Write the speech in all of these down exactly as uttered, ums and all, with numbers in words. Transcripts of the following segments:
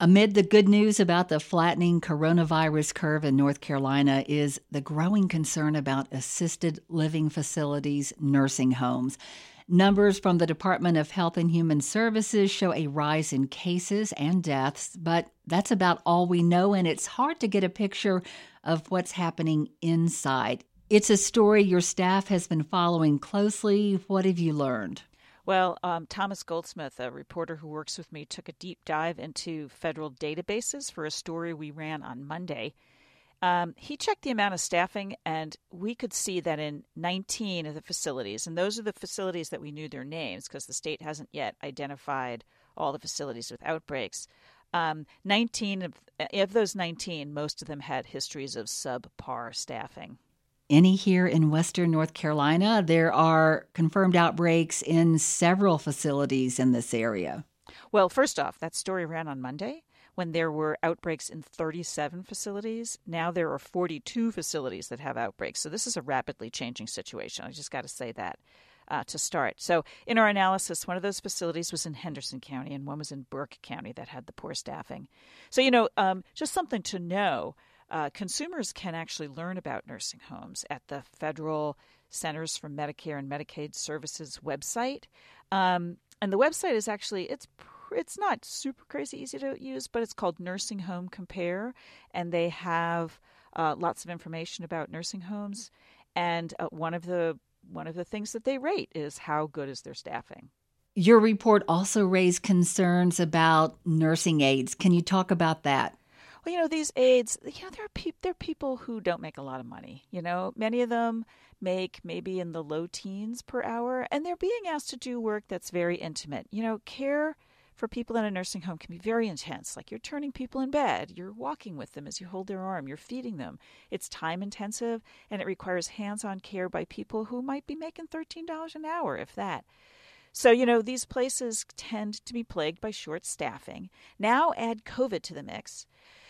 Amid the good news about the flattening coronavirus curve in North Carolina is the growing concern about assisted living facilities, nursing homes. Numbers from the Department of Health and Human Services show a rise in cases and deaths, but that's about all we know, and it's hard to get a picture of what's happening inside. It's a story your staff has been following closely. What have you learned? Well, um, Thomas Goldsmith, a reporter who works with me, took a deep dive into federal databases for a story we ran on Monday. Um, he checked the amount of staffing, and we could see that in nineteen of the facilities, and those are the facilities that we knew their names because the state hasn't yet identified all the facilities with outbreaks. Um, nineteen of, of those nineteen, most of them had histories of subpar staffing. Any here in Western North Carolina? There are confirmed outbreaks in several facilities in this area. Well, first off, that story ran on Monday when there were outbreaks in thirty-seven facilities. Now there are forty-two facilities that have outbreaks. So this is a rapidly changing situation. I just got to say that uh, to start. So in our analysis, one of those facilities was in Henderson County and one was in Burke County that had the poor staffing. So, you know, um, just something to know. Uh, consumers can actually learn about nursing homes at the Federal Centers for Medicare and Medicaid Services website. Um, and the website is actually, it's it's not super crazy easy to use, but it's called Nursing Home Compare. And they have uh, lots of information about nursing homes. And uh, one of the one of the things that they rate is how good is their staffing. Your report also raised concerns about nursing aides. Can you talk about that? Well, you know, these aides, you know, there are, pe- there are people who don't make a lot of money. You know, many of them make maybe in the low teens per hour, and they're being asked to do work that's very intimate. You know, care for people in a nursing home can be very intense. Like you're turning people in bed, you're walking with them as you hold their arm, you're feeding them. It's time intensive, and it requires hands-on care by people who might be making thirteen dollars an hour, if that. So, you know, these places tend to be plagued by short staffing. Now add COVID to the mix.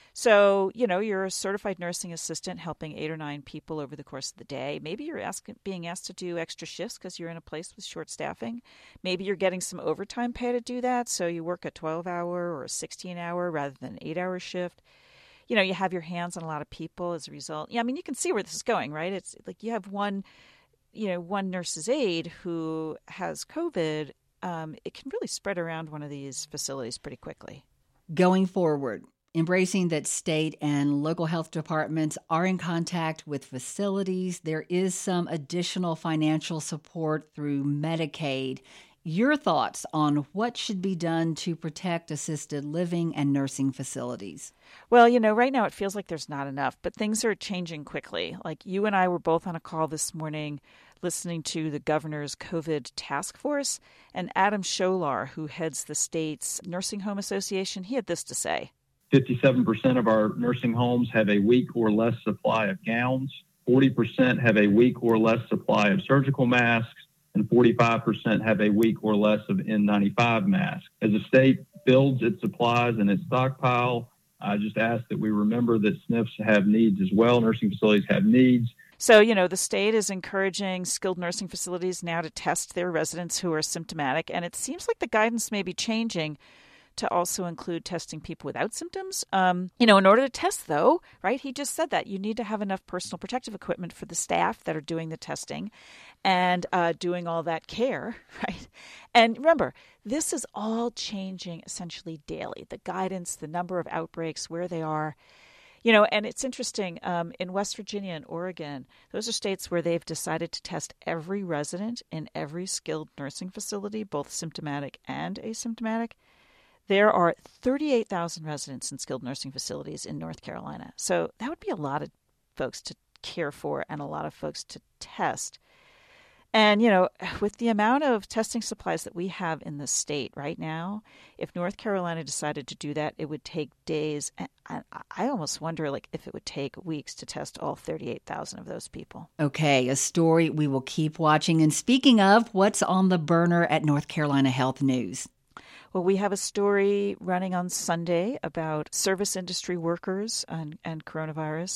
So, you know, you're a certified nursing assistant helping eight or nine people over the course of the day. Maybe you're ask, being asked to do extra shifts because you're in a place with short staffing. Maybe you're getting some overtime pay to do that. So you work a twelve-hour or a sixteen-hour rather than an eight-hour shift. You know, you have your hands on a lot of people as a result. Yeah, I mean, you can see where this is going, right? It's like you have one, you know, one nurse's aide who has COVID. Um, it can really spread around one of these facilities pretty quickly. Going forward, embracing that state and local health departments are in contact with facilities. There is some additional financial support through Medicaid. Your thoughts on what should be done to protect assisted living and nursing facilities? Well, you know, right now it feels like there's not enough, but things are changing quickly. Like you and I were both on a call this morning listening to the governor's COVID task force, and Adam Scholar, who heads the state's nursing home association, he had this to say. fifty-seven percent of our nursing homes have a week or less supply of gowns. forty percent have a week or less supply of surgical masks, and forty-five percent have a week or less of N ninety-five masks. As the state builds its supplies and its stockpile, I just ask that we remember that S N Fs have needs as well. Nursing facilities have needs. So, you know, the state is encouraging skilled nursing facilities now to test their residents who are symptomatic, and it seems like the guidance may be changing to also include testing people without symptoms. Um, you know, in order to test, though, right, he just said that you need to have enough personal protective equipment for the staff that are doing the testing and uh, doing all that care, right? And remember, this is all changing essentially daily. The guidance, the number of outbreaks, where they are. You know, and it's interesting, um, in West Virginia and Oregon, those are states where they've decided to test every resident in every skilled nursing facility, both symptomatic and asymptomatic. There are thirty-eight thousand residents in skilled nursing facilities in North Carolina. So that would be a lot of folks to care for and a lot of folks to test. And, you know, with the amount of testing supplies that we have in the state right now, if North Carolina decided to do that, it would take days. And I almost wonder, like, if it would take weeks to test all thirty-eight thousand of those people. Okay, a story we will keep watching. And speaking of, what's on the burner at North Carolina Health News? Well, we have a story running on Sunday about service industry workers and, and coronavirus.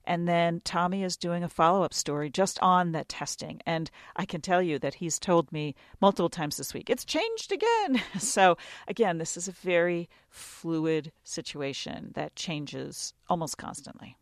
And then Tommy is doing a follow-up story just on that testing. And I can tell you that he's told me multiple times this week, it's changed again. So again, this is a very fluid situation that changes almost constantly.